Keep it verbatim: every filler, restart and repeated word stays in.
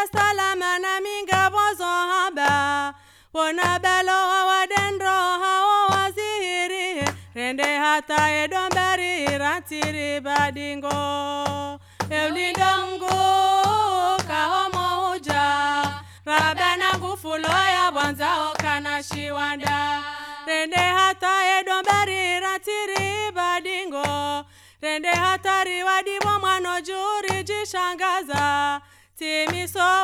salama na minga bozo haba wona belo wadendro hawa waziri rende hata edombari ratiri badingo eulindongo kahomo uja rabana ngufulo ya wanzao kana shiwanda rende hata edombari ratiri badingo rende hatari wadibo mano juri jishangaza timiso